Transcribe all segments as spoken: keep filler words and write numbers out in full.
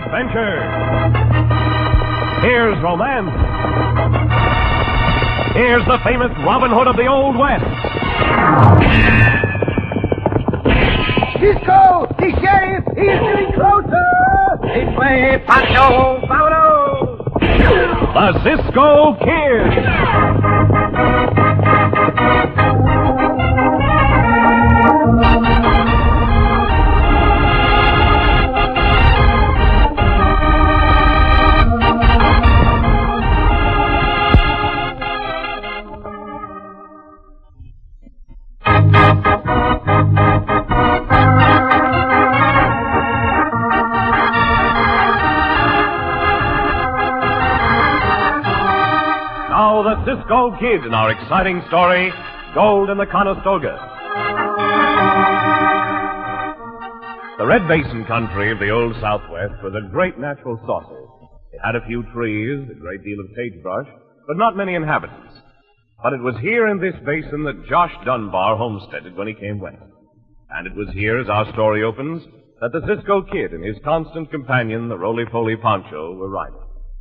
adventure. Here's romance. Here's the famous Robin Hood of the Old West. Cisco! The sheriff! He's getting closer! This way, Pancho! Vámonos! The Cisco Kid. Now the Cisco Kid in our exciting story, Gold in the Conestoga. The Red Basin country of the old Southwest was a great natural saucer. It had a few trees, a great deal of sagebrush, but not many inhabitants. But it was here in this basin that Josh Dunbar homesteaded when he came west. And it was here, as our story opens, that the Cisco Kid and his constant companion, the roly-poly Pancho, were riding.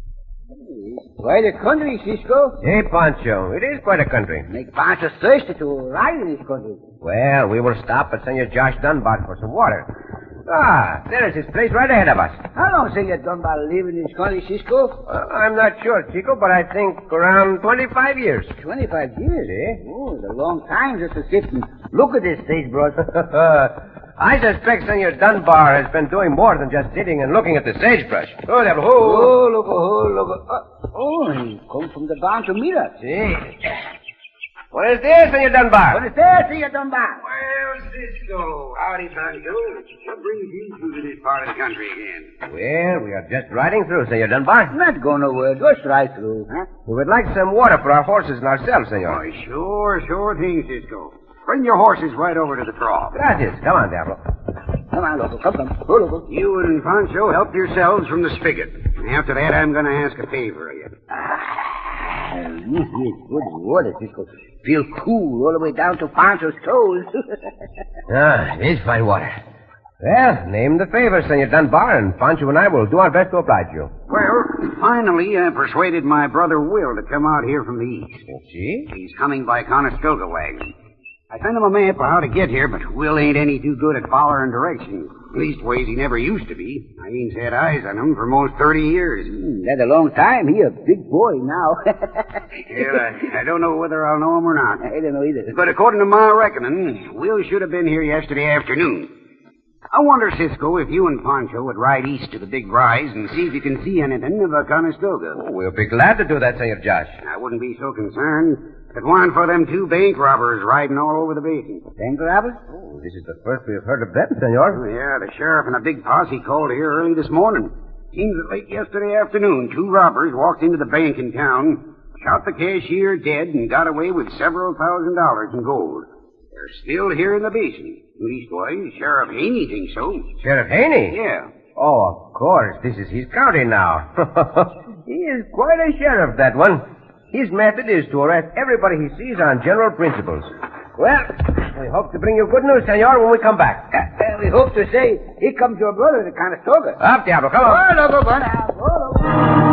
Quite a country, Cisco. Hey, Pancho, it is quite a country. Make Pancho thirsty to ride in this country. Well, we will stop at Senor Josh Dunbar for some water. Ah, there is his place right ahead of us. How long Senor Dunbar live in this country, Cisco? Uh, I'm not sure, Chico, but I think around twenty-five years. Twenty-five years, eh? Oh, it's a long time just to sit and look at this sagebrush. I suspect Senor Dunbar has been doing more than just sitting and looking at the sagebrush. Oh, there, oh. Oh, look, oh, look. Uh, oh, he comes from the barn to meet us. See. What is this, Senor Dunbar? What is there, Senor Dunbar? Well, Cisco, howdy, Pancho. What brings you through to this part of the country again? Well, we are just riding through, Senor Dunbar. Not going nowhere. Just right through, huh? We would like some water for our horses and ourselves, Senor. Oh, sure, sure thing, Cisco. Bring your horses right over to the trough. Gracias. Come on, Diablo. Come on, Loco. Come, come. Go, Loco. You and Pancho help yourselves from the spigot. After that, I'm going to ask a favor of you. Ah, this is good water, Cisco. Feel cool all the way down to Pancho's toes. Ah, it is fine water. Well, name the favor, Senor Dunbar, and Pancho and I will do our best to oblige you. Well, finally, I persuaded my brother Will to come out here from the east. See? He's coming by Conestoga wagon. I sent him a map of how to get here, but Will ain't any too good at following directions. Leastways, he never used to be. I ain't set eyes on him for most thirty years. Mm, that's a long time. He a big boy now. Well, I, I don't know whether I'll know him or not. I don't know either. But according to my reckoning, Will should have been here yesterday afternoon. I wonder, Cisco, if you and Pancho would ride east to the big rise and see if you can see anything of a Conestoga. Oh, we'll be glad to do that, Senor Josh. I wouldn't be so concerned if it weren't for them two bank robbers riding all over the basin. Bank robbers? Oh, this is the first we have heard of them, Senor. Oh, yeah, the sheriff and a big posse called here early this morning. Seems that late yesterday afternoon, two robbers walked into the bank in town, shot the cashier dead, and got away with several thousand dollars in gold. They're still here in the basin. Leastwise, Sheriff Haney thinks so. Sheriff Haney? Yeah. Oh, of course. This is his county now. He is quite a sheriff, that one. His method is to arrest everybody he sees on general principles. Well, we hope to bring you good news, Senor, when we come back. Uh, uh, we hope to say, here comes your brother to Conestoga. Up, Diablo, come on. Oh, Loco, go now. Go, Loco.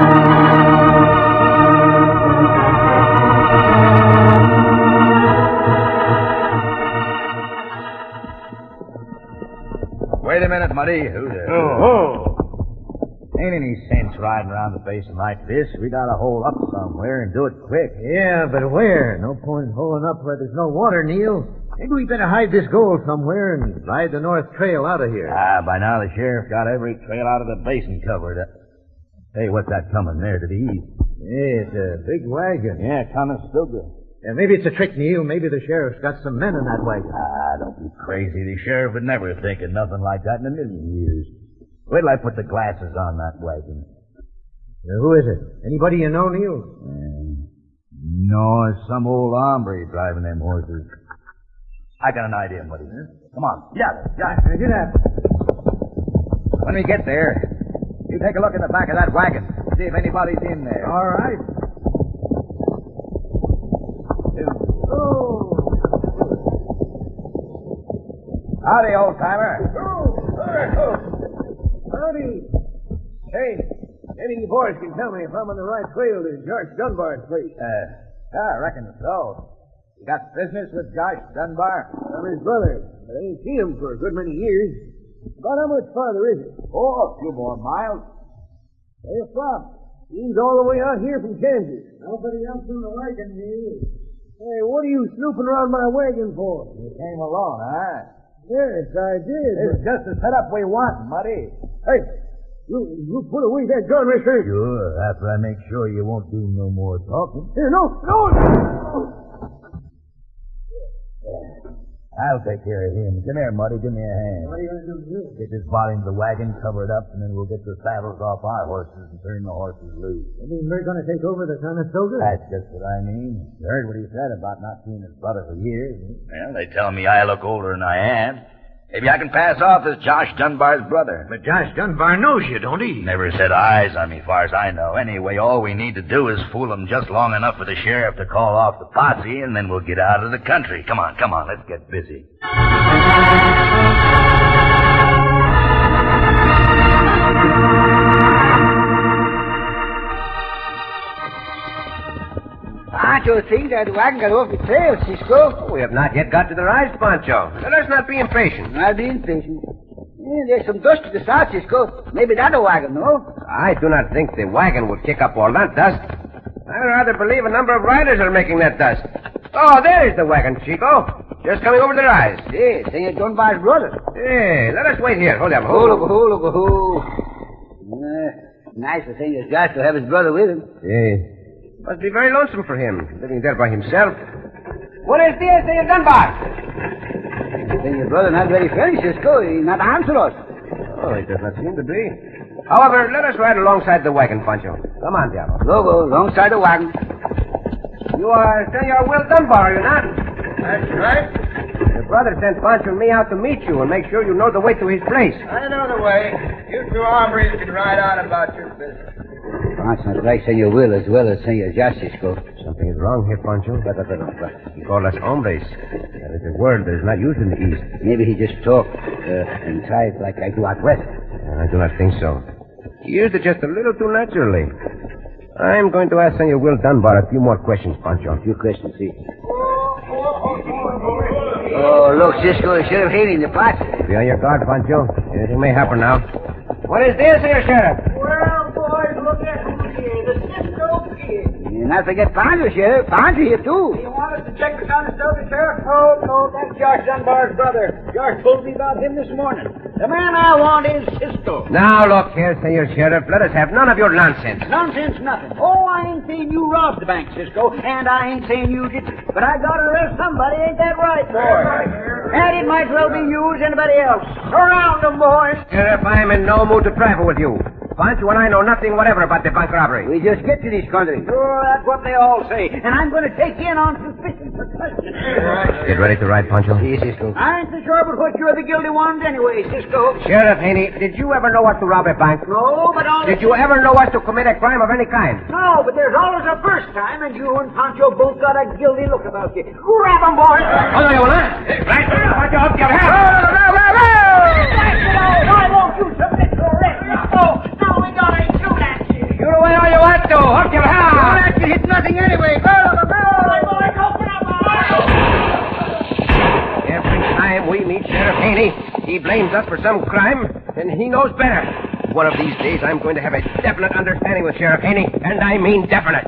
Wait a minute, Muddy. Who there? Oh, oh. Ain't any sense riding around the basin like this. We gotta hole up somewhere and do it quick. Yeah, but where? No point in holing up where there's no water, Neil. Maybe we better hide this gold somewhere and ride the north trail out of here. Ah, by now the sheriff got every trail out of the basin covered. Hey, what's that coming there to the east? Yeah, it's a big wagon. Yeah, Conestoga. Yeah, maybe it's a trick, Neil. Maybe the sheriff's got some men in that wagon. Ah, don't be crazy. The sheriff would never think of nothing like that in a million years. Wait till I put the glasses on that wagon. Uh, who is it? Anybody you know, Neil? Uh, no, it's some old hombre driving them horses. I got an idea, buddy. Huh? Come on. Yeah, yeah. Uh, get up. When we get there, you take a look in the back of that wagon. See if anybody's in there. All right. Oh. Howdy, old timer. Oh, howdy. Hey, maybe you boys can tell me if I'm on the right trail to Josh Dunbar's place. Uh, yeah, I reckon so. You got business with Josh Dunbar? I'm his brother, but I ain't seen him for a good many years. About how much farther is it? Oh, a few more miles. Where you from? He's all the way out here from Kansas. Nobody else in the wagon, Neil. Hey, what are you snooping around my wagon for? You came alone, huh? Yes, I did. It's just the setup we want, Muddy. Hey, you, you put away that gun, mister. Sure, after I make sure you won't do no more talking. Here, no, no. I'll take care of him. Come here, Muddy. Give me a hand. What are you going to do with Get this body into the wagon, cover it up, and then we'll get the saddles off our horses and turn the horses loose. You mean we're going to take over the Conestoga? That's just what I mean. You heard what he said about not seeing his brother for years. Well, they tell me I look older than I am. Maybe I can pass off as Josh Dunbar's brother. But Josh Dunbar knows you, don't he? Never set eyes on me, far as I know. Anyway, all we need to do is fool him just long enough for the sheriff to call off the posse, and then we'll get out of the country. Come on, come on, let's get busy. Pancho thinks that wagon got off the trail, Cisco. We have not yet got to the rise, Pancho. Let us not be impatient. I'll be impatient. Yeah, there's some dust to the south, Cisco. Maybe that's a wagon, no? I do not think the wagon will kick up all that dust. I'd rather believe a number of riders are making that dust. Oh, there's the wagon, Chico. Just coming over the rise. Yeah, Senor Dunbar's brother. Hey, let us wait here. Hold up. Hold up, hold up, hold up. Uh, nice of Senor Josh to have his brother with him. Yeah. Must be very lonesome for him, living there by himself. What is this, Senor Dunbar? Senor brother not very friendly, Cisco. He not answer us. Oh, it does not seem to be. However, let us ride alongside the wagon, Pancho. Come on, Diablo. Go, go, alongside the wagon. You are Senor Will Dunbar, are you not? That's right. Your brother sent Pancho and me out to meet you and make sure you know the way to his place. I know the way. You two hombres can ride on about your business. That's not like Senor Will as well as Senor Josh, Cisco. Something is wrong here, Pancho. But, but, but, but. He called us hombres. That is a word that is not used in the East. Maybe he just talked uh, and tried like I do out west. I do not think so. He used it just a little too naturally. I'm going to ask Senor Will Dunbar a few more questions, Pancho. A few questions, see. Oh, look, Cisco, the Sheriff Haney in the pot. Be on your guard, Pancho. Anything may happen now. What is this here, Sheriff? Well, boys, look at who's here. The Cisco Kid. You not forget Pancho, Sheriff. Pancho here, too. You want us to check the Conestoga, Sheriff? No, no, that's Josh Dunbar's brother. Josh told me about him this morning. The man I want is Cisco. Now, look here, Senor Sheriff. Let us have none of your nonsense. Nonsense, nothing. Oh, I ain't saying you robbed the bank, Cisco, and I ain't saying you didn't. But I gotta arrest somebody, ain't that right, boy? And it might well be you as anybody else. Surround them, boys. Sheriff, I am in no mood to trifle with you. Pancho and I know nothing whatever about the bank robbery. We just get to this country. Sure, that's what they all say. And I'm going to take you in on suspicion for questioning. Get ready to ride, Pancho. Yes, Cisco. I ain't so sure but what you're the guilty ones anyway, Cisco. Sheriff Haney, did you ever know us to rob a bank? No, but on... Did you ever know us to commit a crime of any kind? No, but there's always a first time, and you and Pancho both got a guilty look about you. Grab 'em, boys. Oh, no, you will not. Right, Pancho, up your hand. Why won't you submit to arrest, Cisco? Now we gotta shoot at you. Shoot away all you want to. Up your hand. Don't actually hit nothing anyway. Go, go, go. Boys, open up. Every time we meet Sheriff Haney, he blames us for some crime, and he knows better. One of these days, I'm going to have a definite understanding with Sheriff Haney, and I mean definite.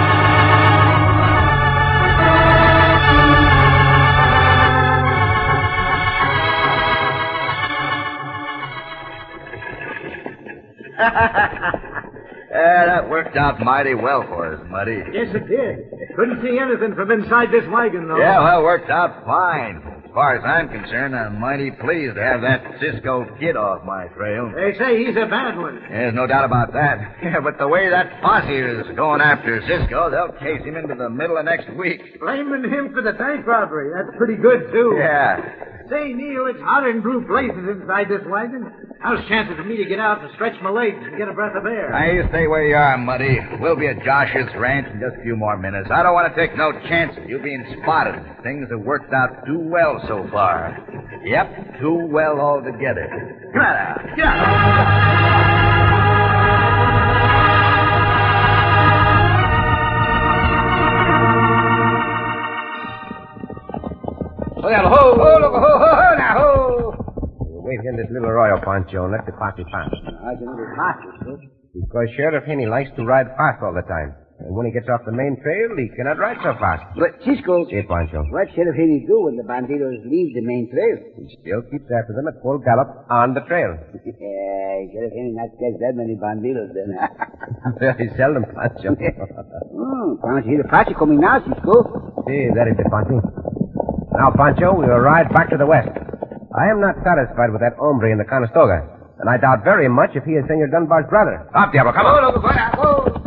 Yeah, that worked out mighty well for us, Muddy. Yes, it did. Couldn't see anything from inside this wagon, though. Yeah, well, it worked out fine. As far as I'm concerned, I'm mighty pleased to have that Cisco Kid off my trail. They say he's a bad one. There's no doubt about that. Yeah, but the way that posse is going after Cisco, they'll chase him into the middle of next week. Blaming him for the bank robbery. That's pretty good, too. Yeah. Say, Neil, it's hotter than blue blazes inside this wagon. How's chances for me to get out and stretch my legs and get a breath of air? Now, you stay where you are, Muddy. We'll be at Josh's ranch in just a few more minutes. I don't want to take no chances. You being spotted. Things have worked out too well so far. Yep, too well altogether. Come on now. Get out. Look out, ho! Ho, look, ho, ho, ho, now, ho! We'll wait here in this little arroyo, Pancho, and let the posse pass. How's the little posse, Cisco? Because Sheriff Henny likes to ride fast all the time. And when he gets off the main trail, he cannot ride so fast. But, Cisco... Hey, Pancho. What Sheriff Henry do when the bandidos leave the main trail? He still keeps after them at full gallop on the trail. Yeah, Sheriff Henry not catch that many bandidos then. Very seldom, Pancho. Oh, can't see the posse coming now, Cisco. See, that is it, Pancho. Now, Pancho, we will ride back to the west. I am not satisfied with that hombre in the Conestoga, and I doubt very much if he is Senor Dunbar's brother. Up, Diablo, come on. Oh, look, oh.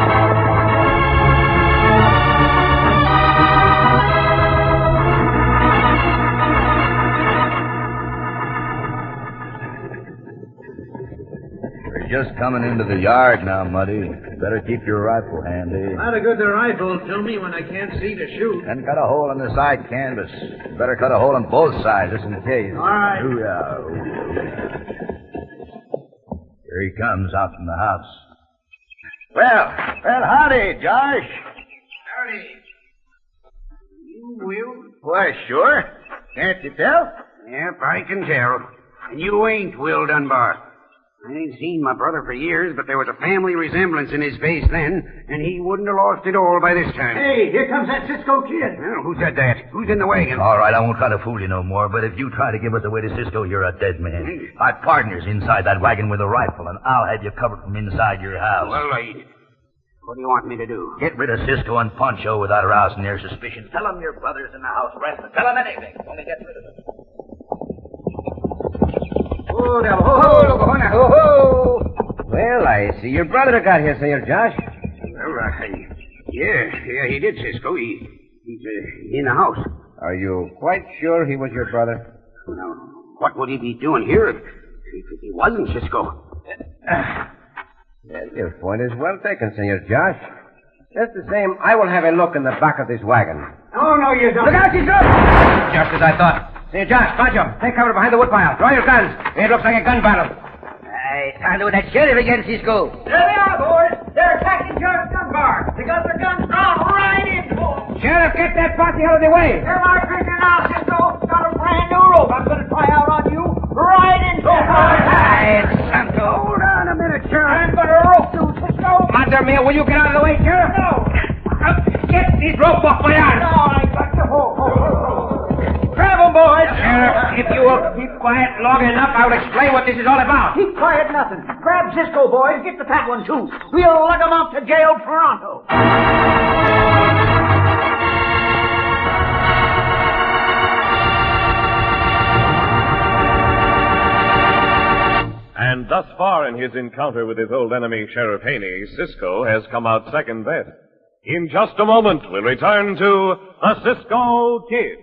Just coming into the yard now, Muddy. Better keep your rifle handy. Not a good the rifle to me when I can't see to shoot. And cut a hole in the side canvas. Better cut a hole in both sides, just in case. All right. Ooh-yah, ooh-yah. Here he comes out from the house. Well, well, howdy, Josh. Howdy. You Will? Why, sure. Can't you tell? Yep, I can tell. And you ain't Will Dunbar. I ain't seen my brother for years, but there was a family resemblance in his face then, and he wouldn't have lost it all by this time. Hey, here comes that Cisco kid. Well, who said that? Who's in the wagon? All right, I won't try to fool you no more, but if you try to give us away to Cisco, you're a dead man. My partner's inside that wagon with a rifle, and I'll have you covered from inside your house. Well, I... What do you want me to do? Get rid of Cisco and Pancho without arousing their suspicion. Tell them your brother's in the house resting. Tell them anything. Only get rid of them. Oh, now, ho, ho, look, ho, now, ho, ho. Well, I see your brother got here, Senor Josh. Well, uh, yeah, yeah, he did, Cisco. He, he's uh, in the house. Are you quite sure he was your brother? Now, what would he be doing here if, if he wasn't Cisco? Well, your point is well taken, Senor Josh. Just the same, I will have a look in the back of this wagon. Oh, no, you don't. Look out, Cisco! Just as I thought. Senor Josh, Pancho, take cover behind the woodpile. Draw your guns. It looks like a gun battle. Hey, time to with that sheriff again, Cisco. There they are, boys. They're attacking Sheriff Dunbar. They got their guns drawn right into them. Sheriff, get that posse out of the way. They're my prisoner now, Cisco. Got a brand new rope I'm going to try out on you. Right into it. Hey, Santo. Hold on a minute, Sheriff. I'm going to rope you, Cisco. Madre mia, will you get out of the way, Sheriff? No. Uh, get these rope off my arms. No, I got you. Hold, hold, hold. Grab them, boys. Sheriff, if you will keep quiet long enough, I'll explain what this is all about. Keep quiet, nothing. Grab Cisco, boys. Get the fat one, too. We'll lug them out to jail pronto. And thus far in his encounter with his old enemy, Sheriff Haney, Cisco has come out second best. In just a moment, we'll return to the Cisco Kid.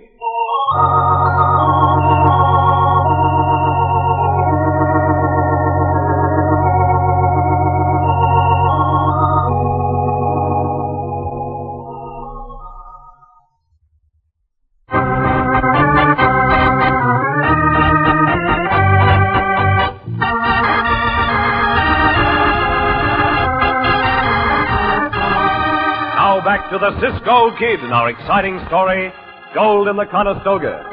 Now back to the Cisco Kid in our exciting story, Gold in the Conestoga.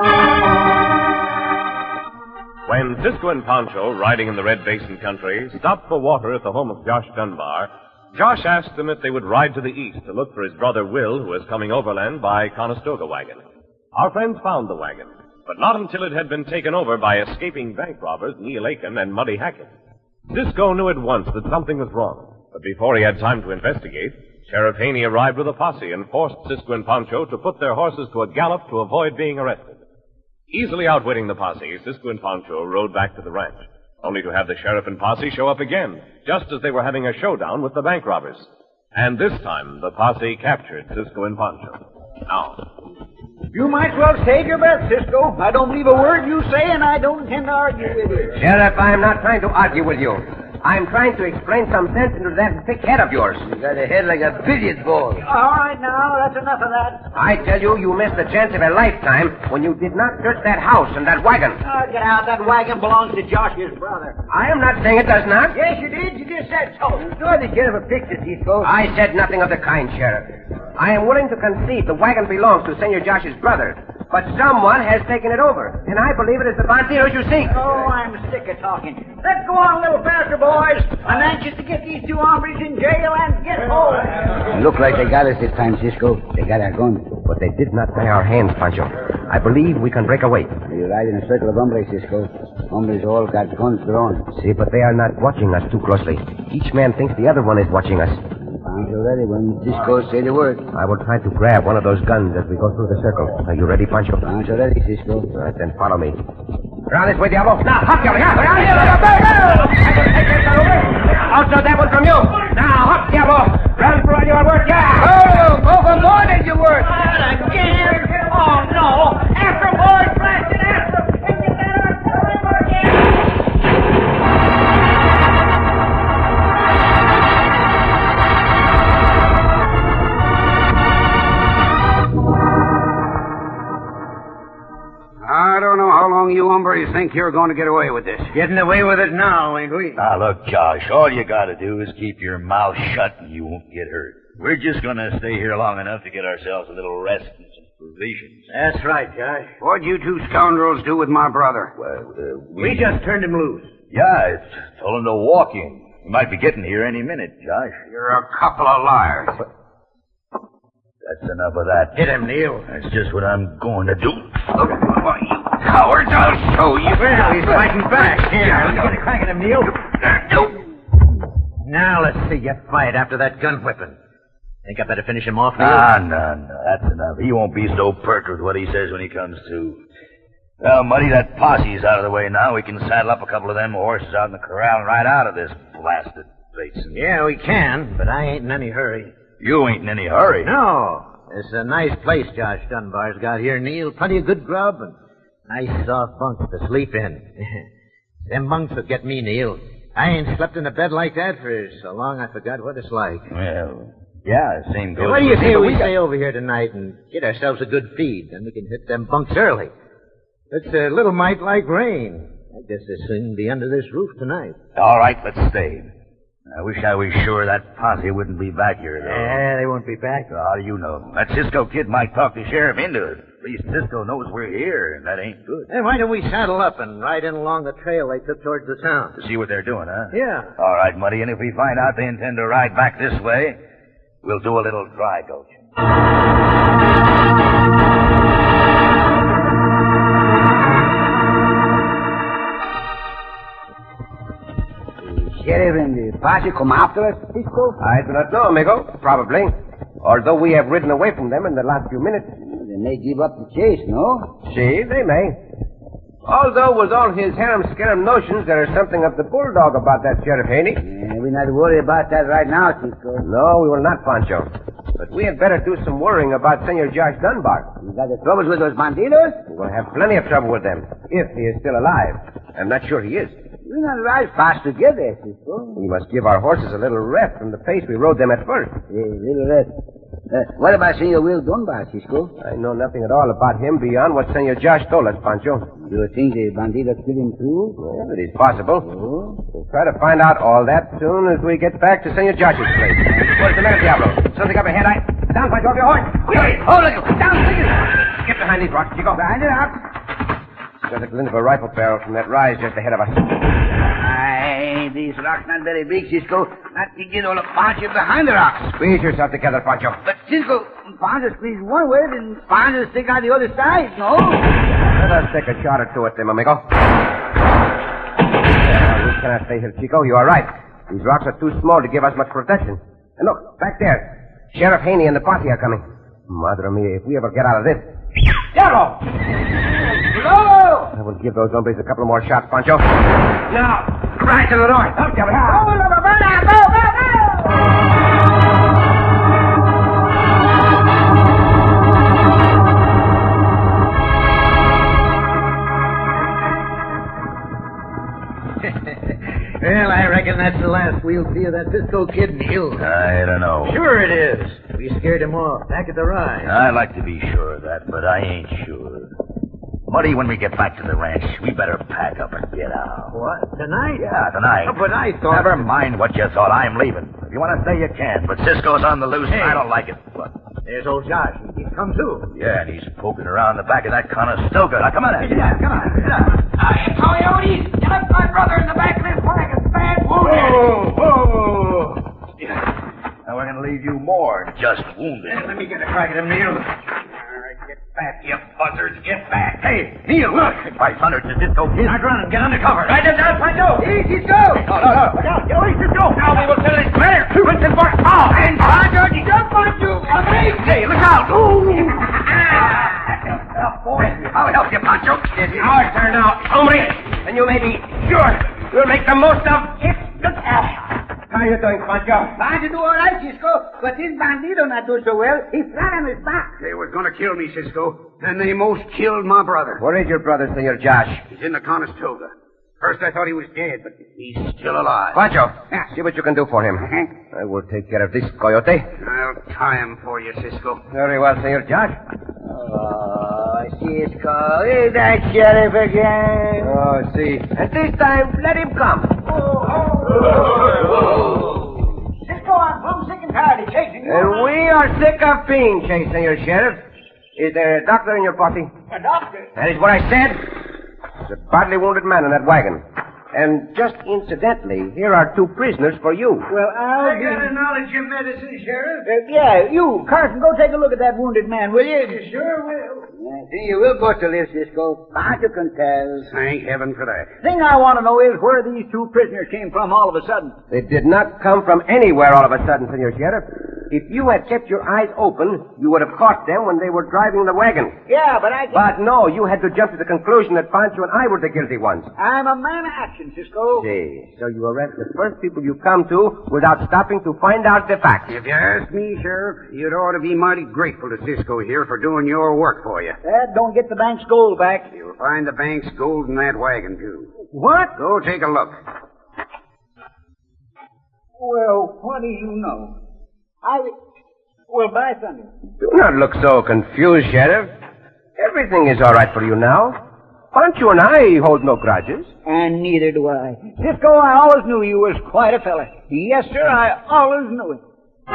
When Cisco and Pancho, riding in the Red Basin country, stopped for water at the home of Josh Dunbar, Josh asked them if they would ride to the east to look for his brother Will, who was coming overland by Conestoga wagon. Our friends found the wagon, but not until it had been taken over by escaping bank robbers Neil Aiken and Muddy Hackett. Cisco knew at once that something was wrong, but before he had time to investigate, Sheriff Haney arrived with a posse and forced Cisco and Pancho to put their horses to a gallop to avoid being arrested. Easily outwitting the posse, Cisco and Pancho rode back to the ranch, only to have the sheriff and posse show up again, just as they were having a showdown with the bank robbers. And this time, the posse captured Cisco and Pancho. Now, You might well save your breath, Cisco. I don't believe a word you say, and I don't intend to argue with you. Sheriff, I am not trying to argue with you. I'm trying to explain some sense into that thick head of yours. You got a head like a billiard ball. All right, now, that's enough of that. I tell you, you missed the chance of a lifetime when you did not search that house and that wagon. Oh, get out. That wagon belongs to Josh's brother. I am not saying it does not. Yes, you did. You just said so. Draw the sheriff a picture, Cisco. I said nothing of the kind, Sheriff. I am willing to concede the wagon belongs to Senor Josh's brother. But someone has taken it over, and I believe it is the bandidos you seek. Oh, I'm sick of talking. Let's go on a little faster, boys. I'm anxious to get these two hombres in jail and get home. Look like they got us this time, Cisco. They got our guns. But they did not tie our hands, Pancho. I believe we can break away. We ride in a circle of hombres, Cisco. Hombres all got guns drawn. See, but they are not watching us too closely. Each man thinks the other one is watching us. Pancho ready when Cisco say the word. I will try to grab one of those guns as we go through the circle. Are you ready, Pancho? Pancho ready, Cisco. All right, then follow me. Around this way, Diablo. Now, hop, Diablo. Yeah, around here. I'm going to take this gun over. Also, that one from you. Now, hop, Diablo. Run for all your work, yeah. Oh, go for more than you worth. Not again. Oh, no. After boys, blast it after. And get that arm forever again. I don't know how long you hombres think you're going to get away with this. Getting away with it now, ain't we? Now, look, Josh, all you gotta do is keep your mouth shut and you won't get hurt. We're just gonna stay here long enough to get ourselves a little rest and some provisions. That's right, Josh. What'd you two scoundrels do with my brother? Well, uh, We just turned him loose. Yeah, it's told him to walk in. He might be getting here any minute, Josh. You're a couple of liars. That's enough of that. Hit him, Neil. That's just what I'm going to do. Why, you cowards, I'll show you. Well, he's fighting back. Here, let's get a crack at him, Neil. Now let's see you fight after that gun whipping. Think I better finish him off, Neil? Ah, no, no, that's enough. He won't be so perked with what he says when he comes to. Well, Muddy, that posse's out of the way now. We can saddle up a couple of them horses out in the corral and ride out of this blasted basin. Yeah, we can, but I ain't in any hurry. You ain't in any hurry. No. It's a nice place Josh Dunbar's got here, Neil. Plenty of good grub and nice soft bunks to sleep in. Them bunks will get me, Neil. I ain't slept in a bed like that for so long I forgot what it's like. Well, yeah, same goes. What do you with me, say but we got- stay over here tonight and get ourselves a good feed, then we can hit them bunks early. It's a little mite like rain. I guess this thing be under this roof tonight. All right, let's stay. I wish I was sure that posse wouldn't be back here, though. Yeah, they won't be back. How do you know? That Cisco kid might talk the sheriff into it. At least Cisco knows we're here, and that ain't good. Then why don't we saddle up and ride in along the trail they took towards the town? To see what they're doing, huh? Yeah. All right, Muddy, and if we find out they intend to ride back this way, we'll do a little dry gulch. Sheriff and the posse come after us, Cisco? I do not know, amigo. Probably. Although we have ridden away from them in the last few minutes. They may give up the chase, no? See, they may. Although, with all his harum-scarum notions, there is something of the bulldog about that Sheriff Haney. Yeah, we're not worried about that right now, Cisco. No, we will not, Pancho. But we had better do some worrying about Senor Josh Dunbar. You got the troubles with those bandidos? We're going to have plenty of trouble with them, if he is still alive. I'm not sure he is. We're not ride fast together, Cisco. We must give our horses a little rest from the pace we rode them at first. Yeah, little rest. Uh, what about Senor Will Dunbar, Cisco? I know nothing at all about him beyond what Senor Josh told us, Pancho. Do you think the bandidos killed him too? Well, it is possible. Oh? We'll try to find out all that soon as we get back to Senor Josh's place. What's the matter, Diablo? Something up ahead, I... Down, Pancho, off your horse! Wait, hold it! Down, please! Get behind these rocks, Chico. Behind it, out. There's a glint of a rifle barrel from that rise just ahead of us. Aye, these rocks not very big, Cisco. Not to get all the Pancho behind the rocks. Squeeze yourself together, Pancho. But, Cisco, Pancho squeeze one way, then Pancho stick out the other side, no? Let us take a shot or two at them, amigo. Well, we cannot stay here, Chico. You are right. These rocks are too small to give us much protection. And look, back there. Sheriff Haney and the posse are coming. Madre mia, if we ever get out of this... Diablo! No! I will give those hombres a couple more shots, Pancho. Now, right to the north. Up, Diablo. Go, go, go, go, Well, I reckon that's the last we'll see of that Cisco kid, Neil. I don't know. Sure it is. We scared him off back at the rise. I'd like to be sure of that, but I ain't sure. Muddy, when we get back to the ranch, we better pack up and get out. What? Tonight? Yeah, tonight. Oh, but I thought... Never mind what you thought. I'm leaving. If you want to stay, you can. But Cisco's on the loose, and I don't like it. What? There's old Josh. He keeps come too. Yeah, and he's poking around the back of that Conestoga. Now, come on, Eddie. Yeah, come on. Uh, Coyotes, you left my brother in the back of this wagon, bad wounded. Whoa, whoa. Yeah. Now we're going to leave you more than just wounded. Let me get a crack at him, Neil. Get back, you buzzards. Get back. Hey, Neil, look. By thunder, it's a Cisco Kid. Now run and get under cover. Right down, Pancho. Easy, go. No, no, no. Look out. Get away, Cisco. Now we will settle this matter. Winston for... Oh, and Pancho, jump on you. Hey, look out. Ooh. Ah. Boy, I'll help you, Pancho. It's our turn now, hombre. And you may be sure we'll make the most of it. How are you doing, Pancho? Pancho do all right, Cisco, but this bandito not do so well. He flat on his back. They was gonna kill me, Cisco, and they most killed my brother. Where is your brother, Senor Josh? He's in the Conestoga. First I thought he was dead, but he's still alive. Pancho, see what you can do for him. Uh-huh. I will take care of this coyote. I'll tie him for you, Cisco. Very well, Senor Josh. Oh, Cisco, is that sheriff again? Oh, see. And this time, let him come. Cisco, I'm plumb sick and tired of chasing you. And we are sick of being chased, Senor Sheriff. Is there a doctor in your party? A doctor? That is what I said. There's a badly wounded man in that wagon. And just incidentally, here are two prisoners for you. Well, I'll be... knowledge of medicine, Sheriff. Uh, yeah, you, Carson, go take a look at that wounded man, will you? You sure will. Yeah, see, you will go to live, Cisco. Pancho can tell. Thank heaven for that. Thing I want to know is where these two prisoners came from all of a sudden. They did not come from anywhere all of a sudden, Senor Sheriff. If you had kept your eyes open, you would have caught them when they were driving the wagon. Yeah, but I... But no, you had to jump to the conclusion that Pancho and I were the guilty ones. I'm a man of action, Cisco. See, so you arrest the first people you come to without stopping to find out the facts. If you ask me, Sheriff, you'd ought to be mighty grateful to Cisco here for doing your work for you. That don't get the bank's gold back. You'll find the bank's gold in that wagon, too. What? Go take a look. Well, what do you know? I... Well, by thunder. Do not look so confused, Sheriff. Everything is all right for you now. Pancho and I hold no grudges. And neither do I. Cisco, I always knew you was quite a fella. Yes, sir, I always knew it.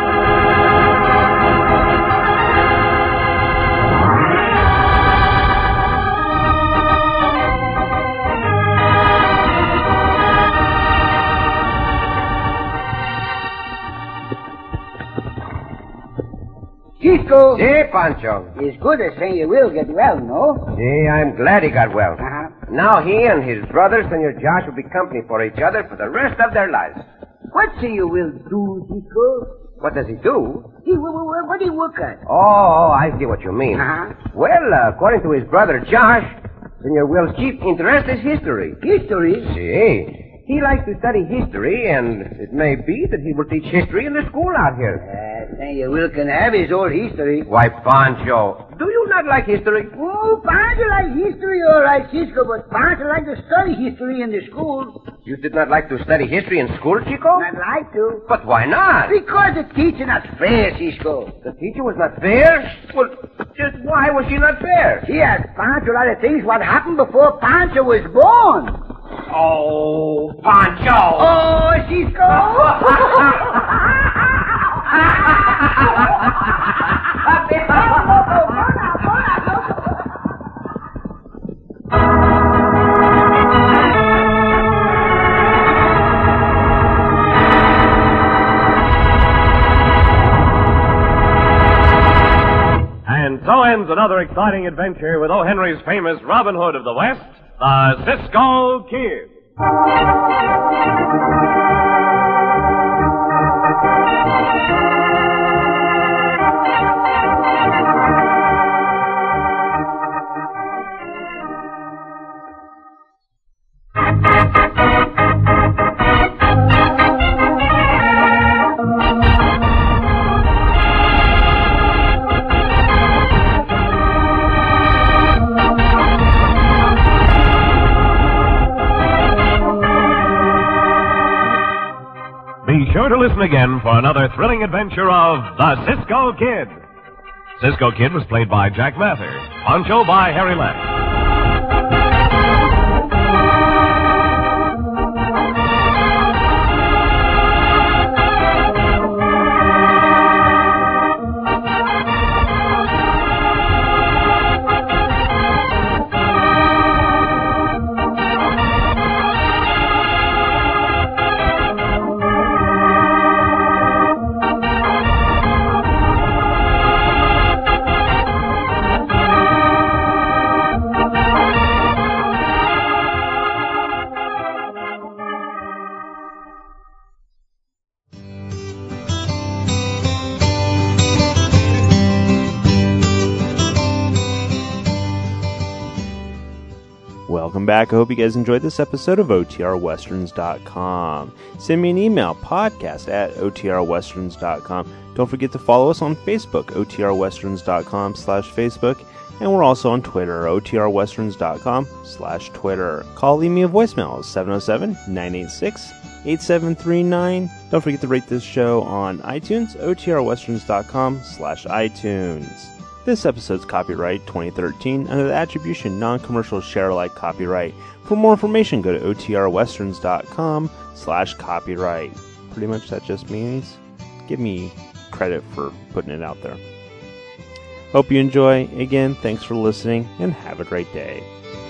Cisco. See, Pancho. It's good to say you will get well, no? See, I'm glad he got well. Uh-huh. Now he and his brother, Senor Josh, will be company for each other for the rest of their lives. What say you will do, Cisco? What does he do? He, what, what, what do you work at? Oh, I see what you mean. Uh-huh. Well, uh, according to his brother Josh, Senor Will's chief interest is history. History? See, he likes to study history, and it may be that he will teach history in the school out here. Uh, Senor Will can have his old history. Why, Pancho, do you not like history? Oh, Pancho like history, all right, Cisco, but Pancho like to study history in the school. You did not like to study history in school, Chico? I'd like to. But why not? Because the teacher not fair, Cisco. The teacher was not fair? Well, just why was she not fair? She asked Pancho a lot of things what happened before Pancho was born. Oh, Pancho! Oh, Cisco! And so ends another exciting adventure with O. Henry's famous Robin Hood of the West, the Cisco Kid. Be sure to listen again for another thrilling adventure of the Cisco Kid. Cisco Kid was played by Jack Mather, Pancho by Harry Lent. welcome back. I hope you guys enjoyed this episode of O T R Westerns dot com. Send me an email, podcast at O T R Westerns dot com. Don't forget to follow us on Facebook, O T R Westerns dot com slash Facebook. And we're also on Twitter, O T R Westerns dot com slash Twitter. Call, leave me a voicemail, seven oh seven, nine eight six, eight seven three nine. Don't forget to rate this show on iTunes, O T R Westerns dot com slash iTunes. This episode's copyright twenty thirteen under the Attribution Non-Commercial Share-alike copyright. For more information, go to O T R Westerns dot com slash copyright. Pretty much that just means give me credit for putting it out there. Hope you enjoy. Again, thanks for listening, and have a great day.